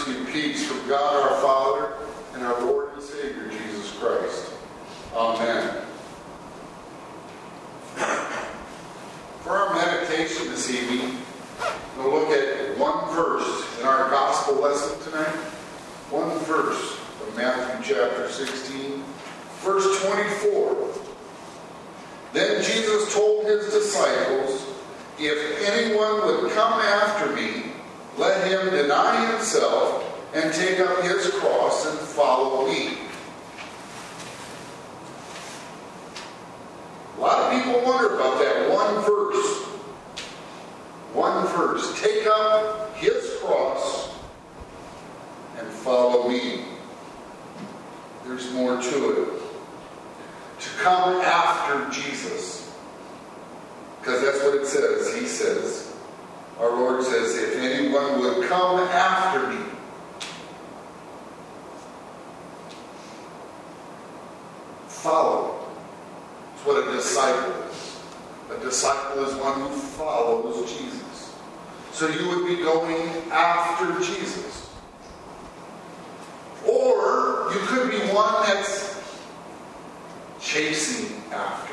mercy, and peace from God our Father and our Lord and Savior, Jesus Christ. Amen. For our meditation this evening, we'll look at one verse in our gospel lesson tonight. One verse from Matthew chapter 16, verse 24. Then Jesus told his disciples, "If anyone would come after me, let him deny himself and take up his cross and follow me." A lot of people wonder about that one verse. One verse. Take up his cross and follow me. There's more to it. To come after Jesus. Because that's what it says. He says, our Lord says, if anyone would come after me. Follow. That's what a disciple is. A disciple is one who follows Jesus. So you would be going after Jesus. Or you could be one that's chasing after.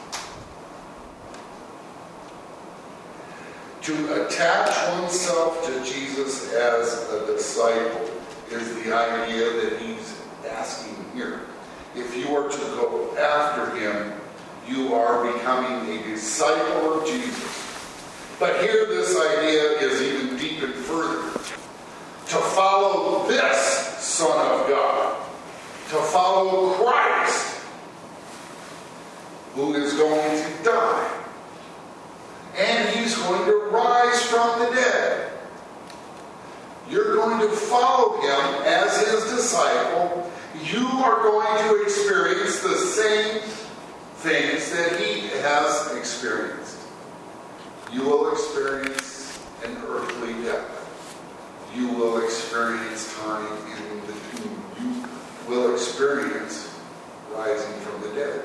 To attach oneself to Jesus as a disciple is the idea that he's asking here. If you are to go after him, you are becoming a disciple of Jesus. But here this idea is even deep and further. To follow this Son of God. To follow Christ, who is going to die. And he's going to rise from the dead. You're going to follow him as his disciple. You are going to experience the same things that he has experienced. You will experience an earthly death. You will experience time in the tomb. You will experience rising from the dead.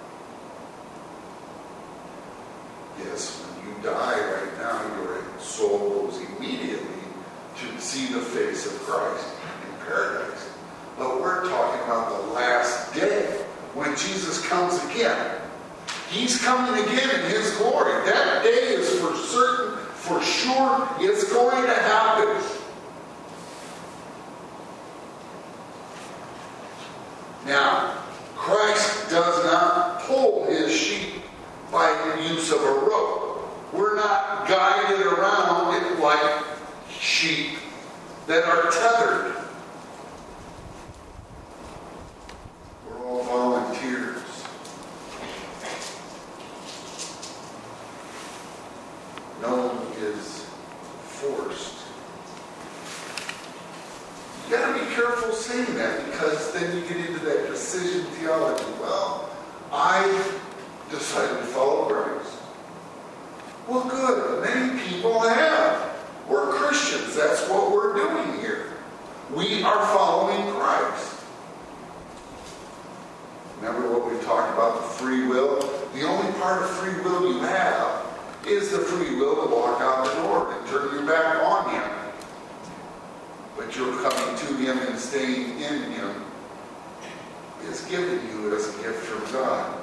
Yes, when you die right now, your soul goes immediately to see the face of Christ in paradise. But we're talking about the last day when Jesus comes again. He's coming again in his glory. That day is for certain, for sure, it's going to happen. Now, Christ does not pull his sheep by the use of a rope. We're not guided around it like sheep that are tethered. We're all volunteers. No one is forced. You got to be careful saying that, because then you get into that decision theology. Well, I decided to follow Christ. Well, good. Many people have. We're Christians. That's what we're doing here. We are following Christ. Remember what we talked about, the free will? The only part of free will you have is the free will to walk out the door and turn your back on him. But you're coming to him and staying in him is given you as a gift from God.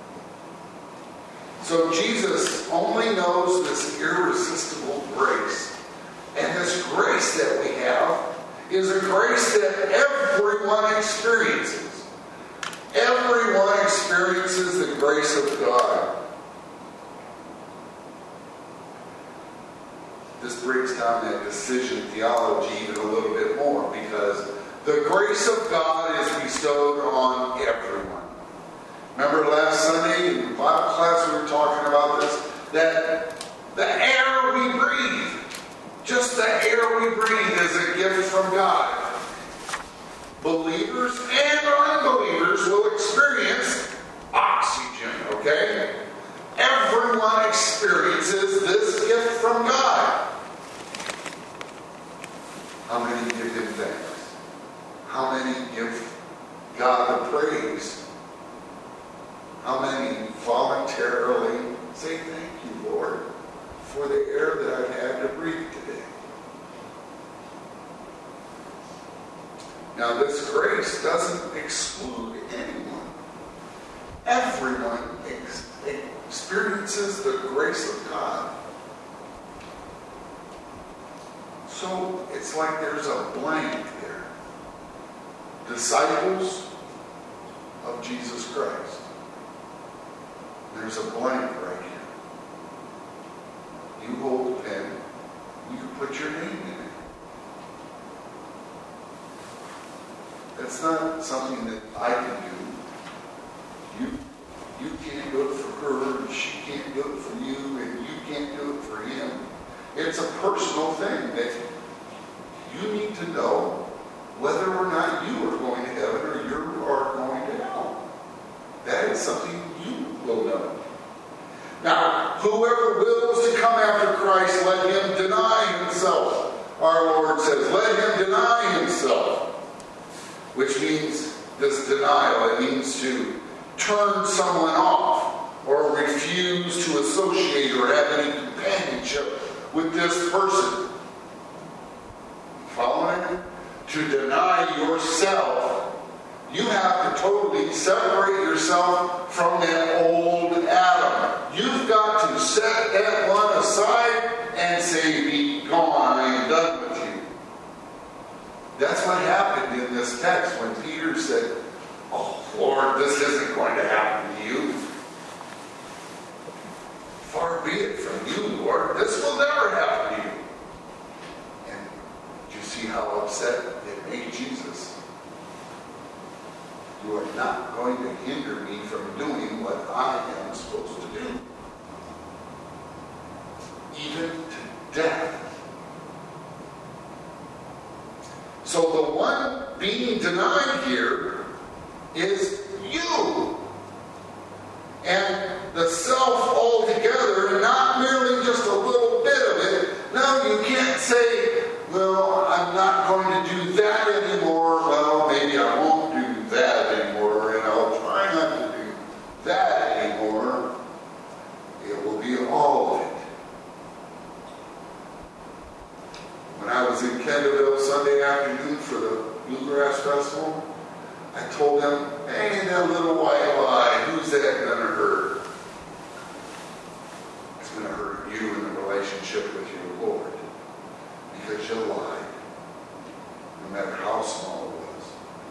So Jesus only knows this irresistible grace. And this grace that we have is a grace that everyone experiences. Everyone experiences the grace of God. This breaks down that decision theology even a little bit more, because the grace of God is bestowed on everyone. Remember last Sunday in Bible class we were talking about this, that the air we breathe, just the air we breathe is a gift from God. Believers and unbelievers will experience oxygen, okay? Everyone experiences this gift from God. How many give him thanks? How many give God the praise? How many voluntarily say thank you, Lord, for the air that I've had to breathe today? Now, this grace doesn't exclude anyone. Everyone experiences the grace of God. So it's like there's a blank there. Disciples of Jesus Christ. There's a blank right here. You hold the pen, you can put your name in it. That's not something that I can do. You can't do it for her, and she can't do it for you, and you can't do it for him. It's a personal thing that you need to know whether or not you are going to heaven or you are going to hell. That is something you will know. Now, whoever wills to come after Christ, let him deny himself. Our Lord says, let him deny himself. Which means this denial. It means to turn someone off or refuse to associate or have any companionship with this person. Following? To deny yourself, you have to totally separate yourself from that old Adam. You've got to set that one aside and say, be gone, I am done with you. That's what happened in this text when Peter said, oh, Lord, this isn't going to happen to you. Far be it from you, Lord. This will never happen to you. And do you see how upset it made Jesus? You are not going to hinder me from doing what I am supposed to do. Even to death. So the one being denied here is you. And the self altogether, and not merely just a little bit of it. No, you can't say, well, I'm not going to do that anymore. Well, maybe I won't do that anymore, and I'll try not to do that anymore. It will be all of it. When I was in Kendallville Sunday afternoon for the Bluegrass Festival, I told them, hey, that little white lie, who's that going to hurt? It's going to hurt you in the relationship with your Lord. Because you lied. No matter how small it was.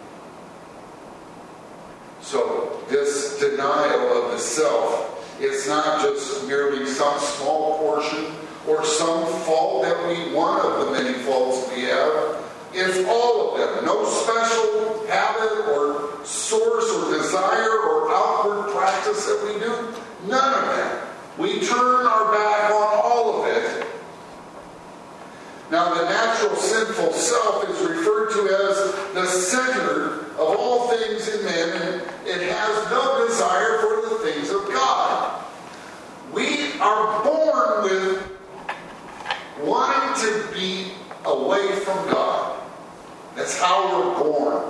So, this denial of the self, it's not just merely some small portion or some fault that one of the many faults we have. It's all of them. No special habit or source or desire or outward practice that we do. None of that. We turn our back on all of it. Now, the natural sinful self is referred to as the center of all things in man, and it has no desire for the things of God. We are born with wanting to be away from God. That's how we're born.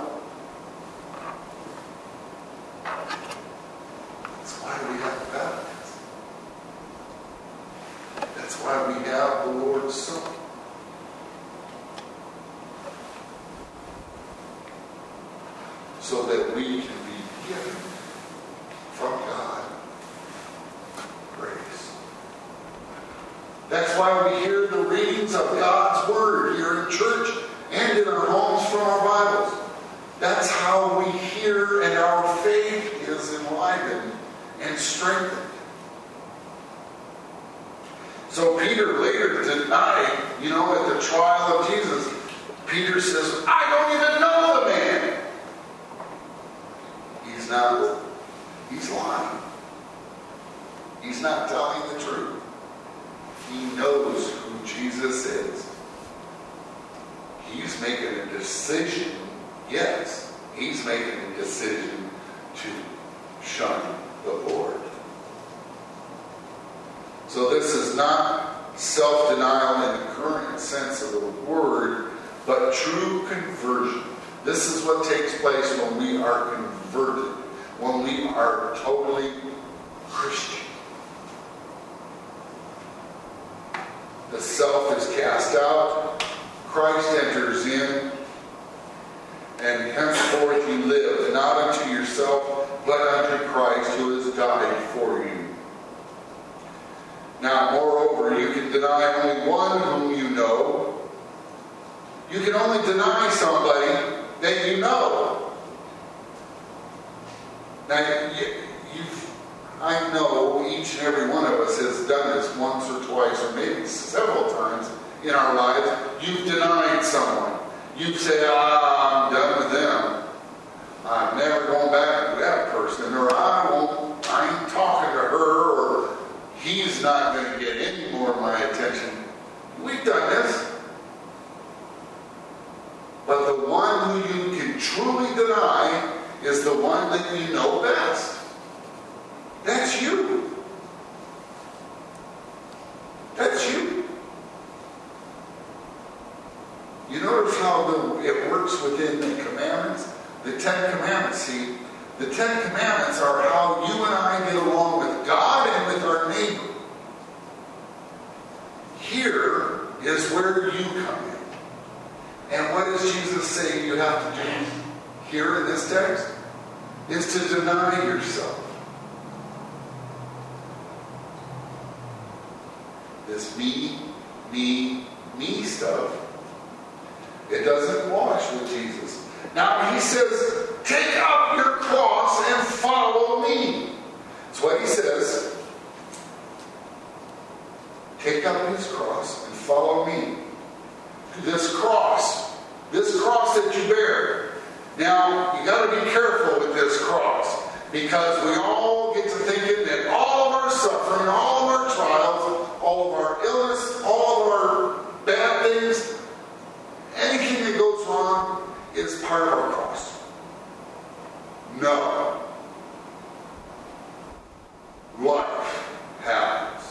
That's why we have baptism. That's why we have the Lord's Supper. So that we can be given from God grace. That's why we hear the readings of God's Word here in church and in our homes from our Bibles. That's how we hear, and our faith is enlivened and strengthened. So Peter later denied, at the trial of Jesus, Peter says, I don't even know the man. He's lying. He's not telling the truth. He knows who Jesus is. He's making a decision. Yes, he's making a decision to shun the Lord. So this is not self-denial in the current sense of the word, but true conversion. This is what takes place when we are converted, when we are totally Christian. The self is cast out, Christ enters in, and henceforth you live, not unto yourself, but unto Christ, who has died for you. Now, moreover, you can deny only one whom you know. You can only deny somebody that you know. Now, I know each and every one of us has done this once or twice, or maybe several times in our lives. You've denied someone. You've said, I'm done with them. I'm never going back to that person, or I ain't talking to her, or he's not going to get any more of my attention. We've done this. But the one who you can truly deny is the one that you know best. That's you. That's you. You notice how it works within the commandments? The Ten Commandments, see, the Ten Commandments are how you and I get along with God and with our neighbor. Here is where you come in. And what does Jesus say you have to do here in this text? Is to deny yourself. This me stuff, it doesn't wash with Jesus. Now he says, take up your cross and follow me. That's what he says. Take up his cross and follow me. This cross that you bear. Now, you got to be careful with this cross, because we all get to thinking that all of our suffering, all of our trials, all of our illness, all of our bad things, anything that goes wrong is part of our cross. No. Life happens.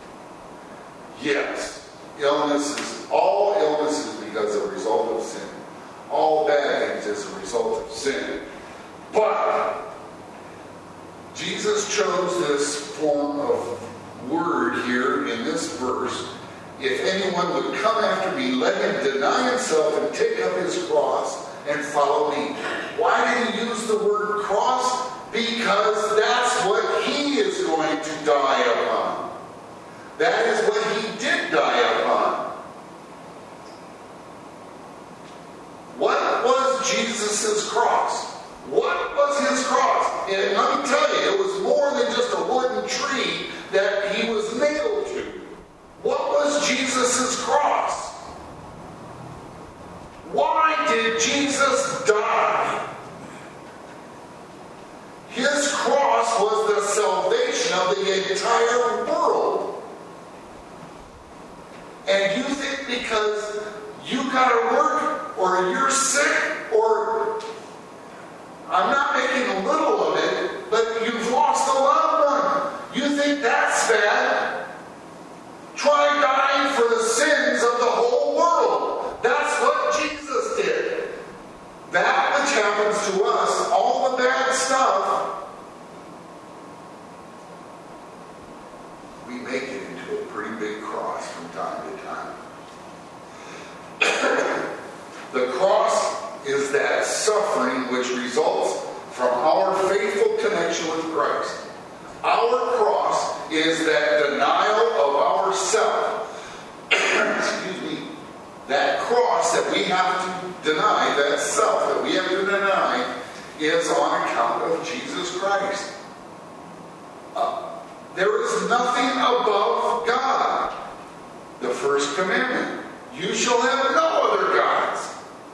Yes, all illness is because of a result of sin. All bad things is a result of sin. But Jesus chose this form of word here in this verse. If anyone would come after me, let him deny himself and take up his cross and follow me. Why did he use the word cross? Because that's what he is going to die upon. That is what he did die upon. What was Jesus' cross? What was his cross? And let me tell you, it was more than just a wooden tree that he was nailed to. What was Jesus' cross? Why did Jesus die? His cross was the salvation of the entire world. And you think because you got to work, or you're sick, or I'm not making a little of it, but you've lost a loved one, you think that's bad? Try dying for the sins of the whole world. That's what Jesus did. That which happens to us, all the bad stuff, we make it into a pretty big cross from time to time. The cross is that suffering which results from our faithful connection with Christ. Our cross is that denial of ourself. Excuse me. That cross that we have to deny, that self that we have to deny, is on account of Jesus Christ. There is nothing above God. The first commandment. You shall have no other gods.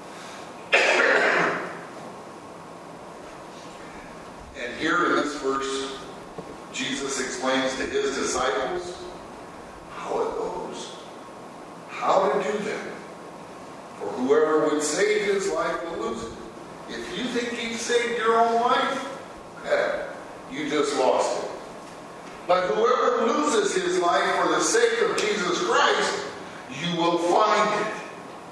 And here in this verse, Jesus explains to his disciples how it goes. How to do that. For whoever would save his life will lose it. If you think you've saved your own life, you just lost it. But whoever loses his life for the sake of Jesus Christ, you will find it.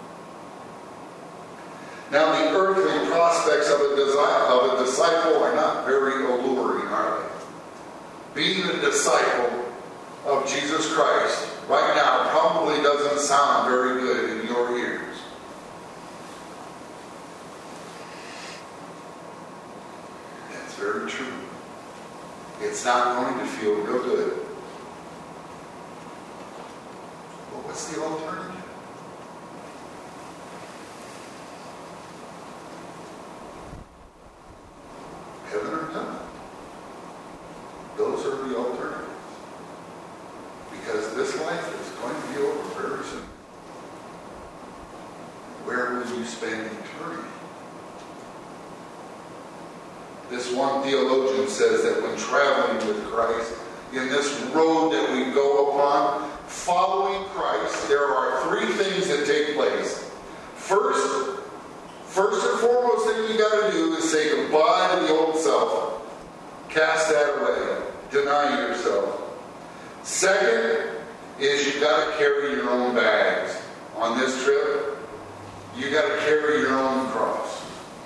Now, the earthly prospects of a disciple are not very alluring, are they? Being a disciple of Jesus Christ right now probably doesn't sound very good in your ears. very true. It's not going to feel real good. But what's the alternative? Heaven or hell? Those are the alternatives. Because this life is going to be over very soon. Where will you spend eternity? This one theologian says that when traveling with Christ, in this road that we go upon, following Christ, there are three things that take place. First and foremost thing you got to do is say goodbye to the old self. Cast that away. Deny yourself. Second is you got to carry your own bags. On this trip, you got to carry your own cross.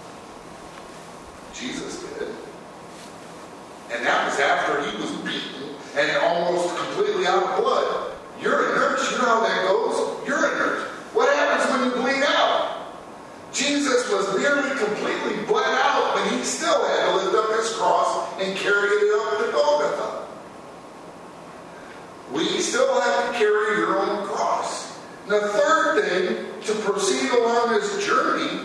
Jesus did. And that was after he was beaten and almost completely out of blood. You're a nurse. You know how that goes? You're a nurse. What happens when you bleed out? Jesus was nearly completely bled out, but he still had to lift up his cross and carry it up to Golgotha. We still have to carry your own cross. And the third thing, to proceed along this journey,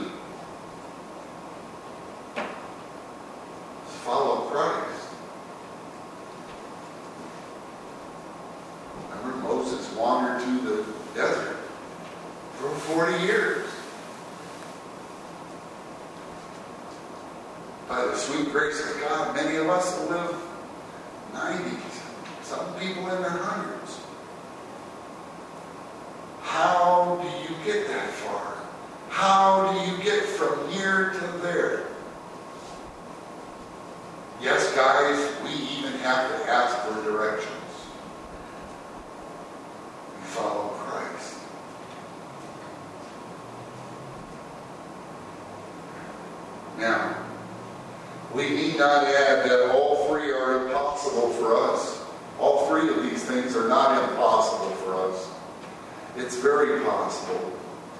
is follow Christ. Remember, Moses wandered through the desert for 40 years. By the sweet grace of God, many of us will live 90s. Some people in their hundreds. How do you get that far? How do you get from here to there? Yes, guys, we even have to ask for directions. We follow Christ. Now, we need not add that all three are impossible for us. All three of these things are not impossible for us. It's very possible.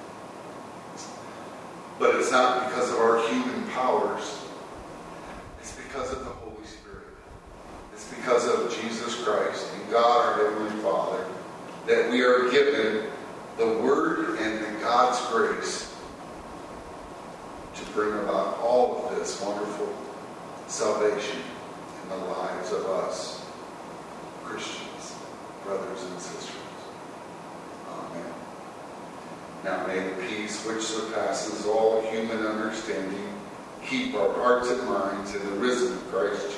But it's not because of our human powers. It's because of the Holy Spirit. It's because of Jesus Christ and God, our Heavenly Father, that we are given the Word and the God's grace to bring about all of this wonderful salvation in the lives of us, Christians, brothers and sisters. Amen. Now may the peace which surpasses all human understanding keep our hearts and minds in the risen Christ Jesus.